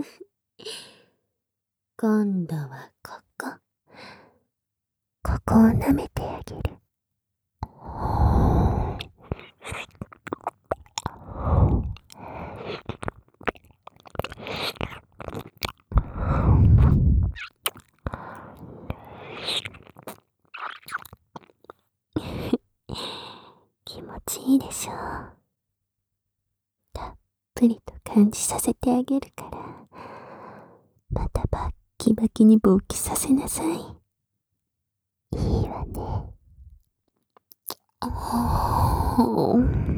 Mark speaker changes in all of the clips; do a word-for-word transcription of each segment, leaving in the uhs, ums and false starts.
Speaker 1: 今度はここ。ここを舐めてあげる。気持ちいいでしょう。たっぷりと感じさせてあげるから、またバッキバキに勃起させなさい。いいわね。おー。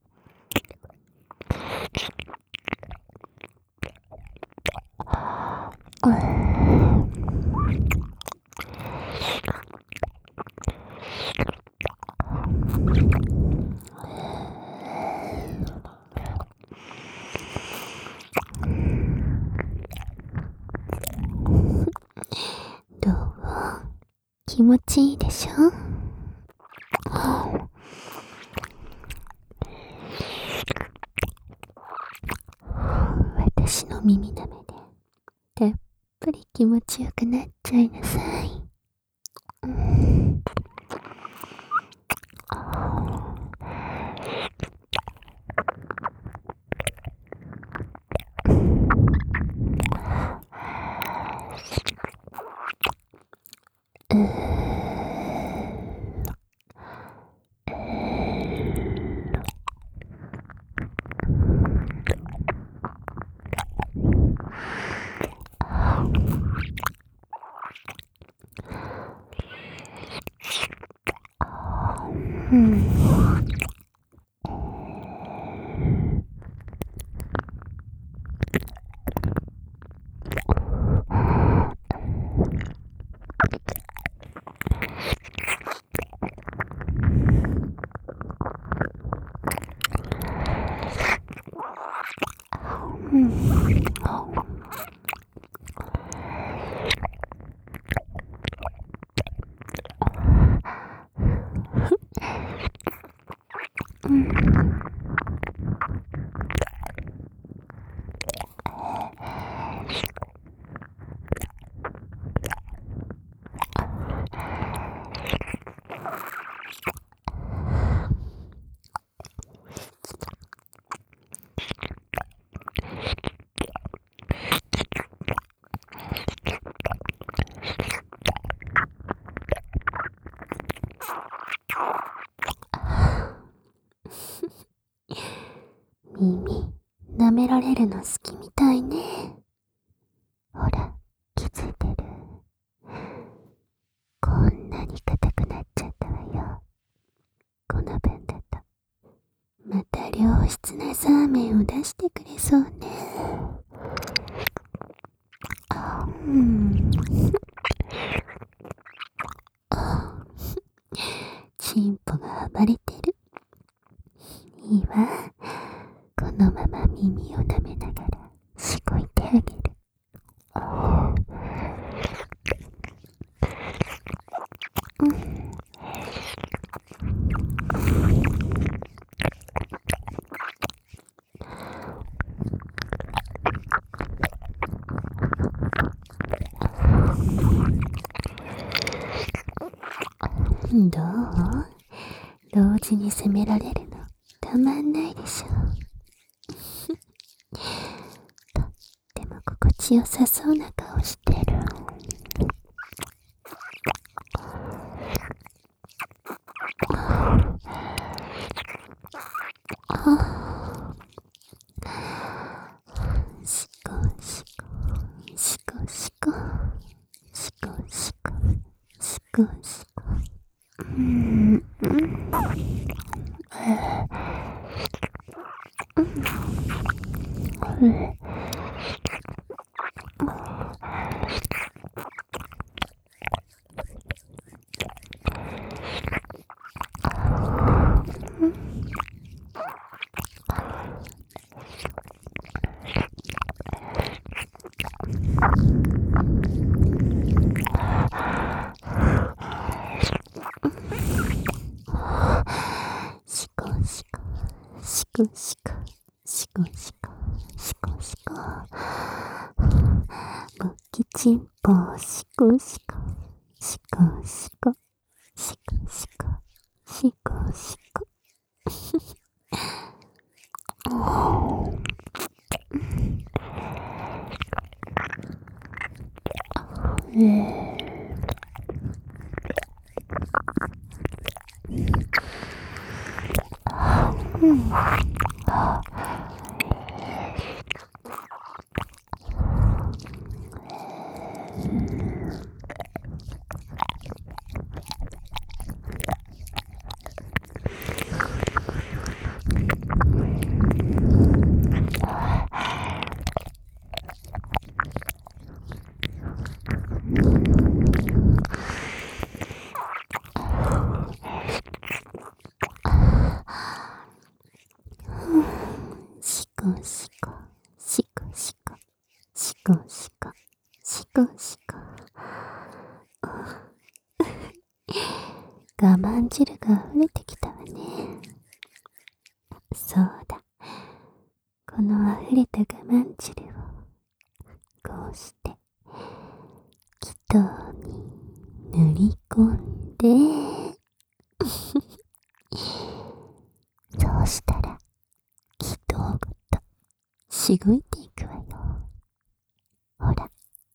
Speaker 1: どう？気持ちいいでしょ？私の耳なめでたっぷり気持ちよくなっちゃいなさい。うん、うん。うん。耳、舐められるの好きみたいね。ほら、気づいてる？こんなに硬くなっちゃったわよ。この分だと、また良質なサーメンを出してくれそうね。あ、うん。あ、チンポが暴れてる。いいわ。このまま耳を舐めながらしごいてあげる。うん。どう？同時に責められるのたまんないでしょ。とっても心地よさそうな顔してる。しこしこしこしこしこしこしこしこ。うん。しこしこしこしこしこしこしこしこ。 チンポをシコシコ、シコシコ、シコシコ、シコシコ。シコシコ、シコシコ、シコシコ、シコシコ。我慢汁が溢れてきたわね。そうだ。この溢れた我慢汁をこうして気筒に塗り込んでそうしたら気筒ごとしごいていくわよ。ほら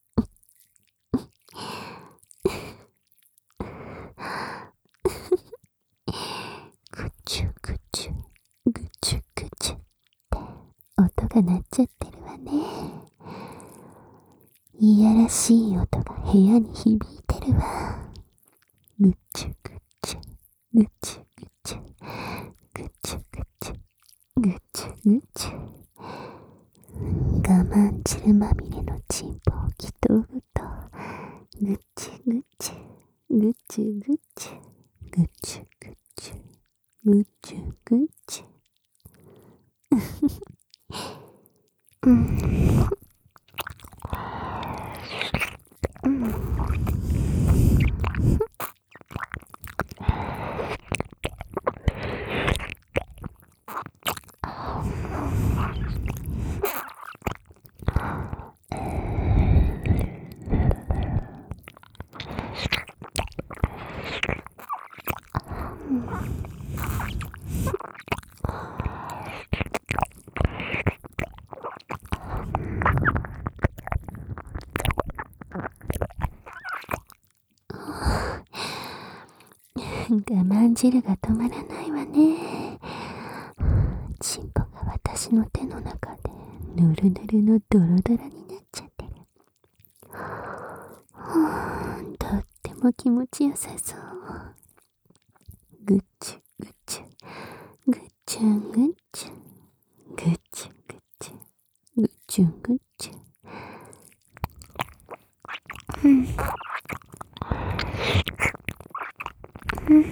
Speaker 1: ぐちゅぐちゅぐちゅぐちゅって音が鳴っちゃってるわね。いやらしい音が部屋に響いてるわ。ぐちゅぐちゅぐちゅぐちゅぐちゅぐちゅぐちゅぐちゅ。我慢汁まみれのチンポを気筒ごとぐちゅぐちゅぐちゅぐちゅぐちゅぐちゅぐちゅぐちゅ。うん我慢汁が止まらないわね。チンポが私の手の中でぬるぬるのドロドロになっちゃってる。はあ、とっても気持ちよさそう。ぐちゅぐちゅぐちゅぐちゅぐちゅぐちゅぐちゅぐちゅ。うんうん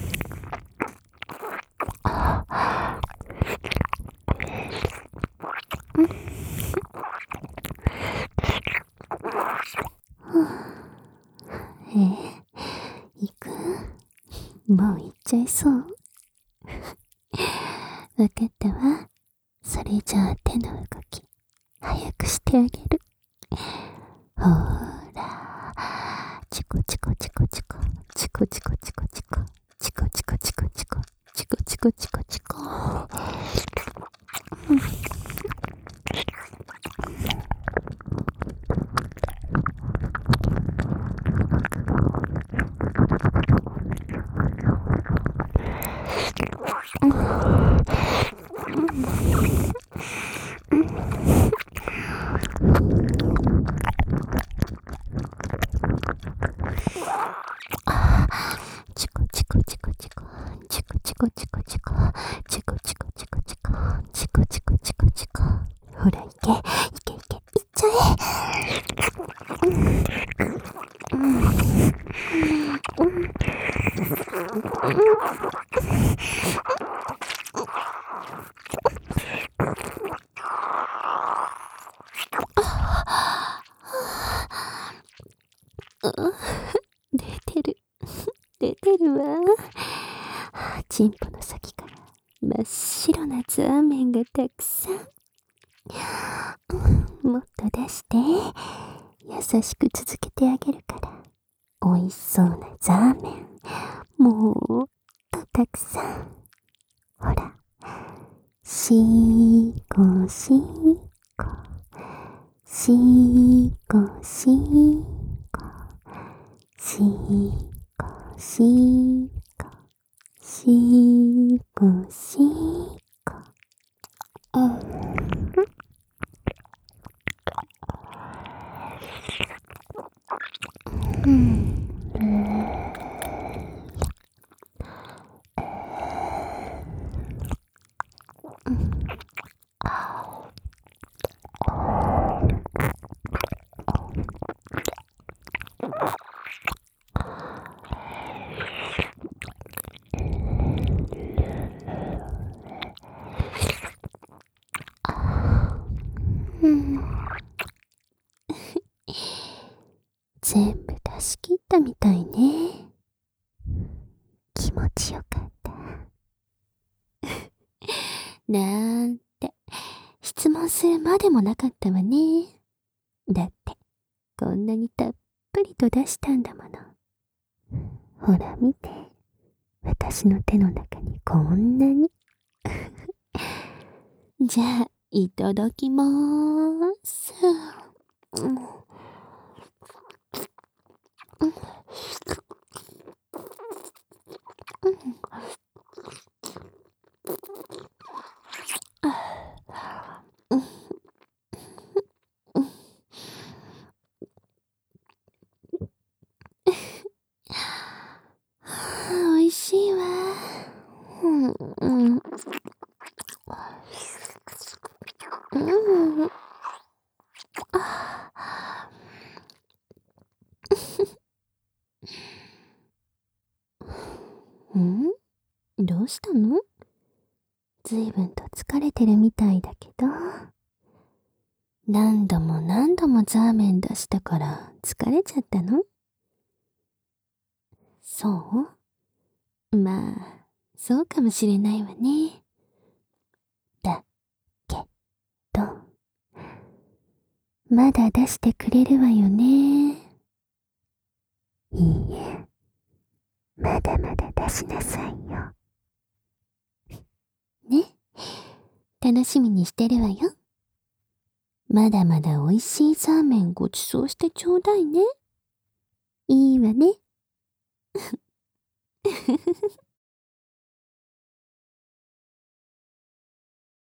Speaker 1: えー、行く？もう行っちゃいそう。わかったわ。それじゃあ手の動き早くしてあげる。ほーら、チコチコチコチコチコチコチコチコチコチコチコチコチコチコチコチコ。チコチコチコチコチコチコチコチコチコチコチコチコチコチコチコチコ。ほら行け行け行け行っちゃえ。うんうんうん出てる出てるわ。チンポの先から真っ白なザーメンがたくさん。もっと出して。 優しく続けてあげるから。おいしそうなザーメン、もっとたくさん。ほら、しーこしーこ、しーこしーこ、しーこしーこ、しーこしーこ。うん。うん。うん。全部出し切ったみたいね。気持ちよかった。なんて、質問するまでもなかったわね。だって、こんなにたっぷりと出したんだもの。ほら見て。私の手の中にこんなに。じゃあ、いただきまーす。うん。うん。うん。うん。おいしいわ。うん。うん。うん。うん？どうしたの？ずいぶんと疲れてるみたいだけど。何度も何度もザーメン出したから疲れちゃったの？そう？まあ、そうかもしれないわね。だけど、まだ出してくれるわよね。いいえ、まだまだ出しなさいよ。ね、楽しみにしてるわよ。まだまだ美味しいザーメンごちそうしてちょうだいね。いいわね。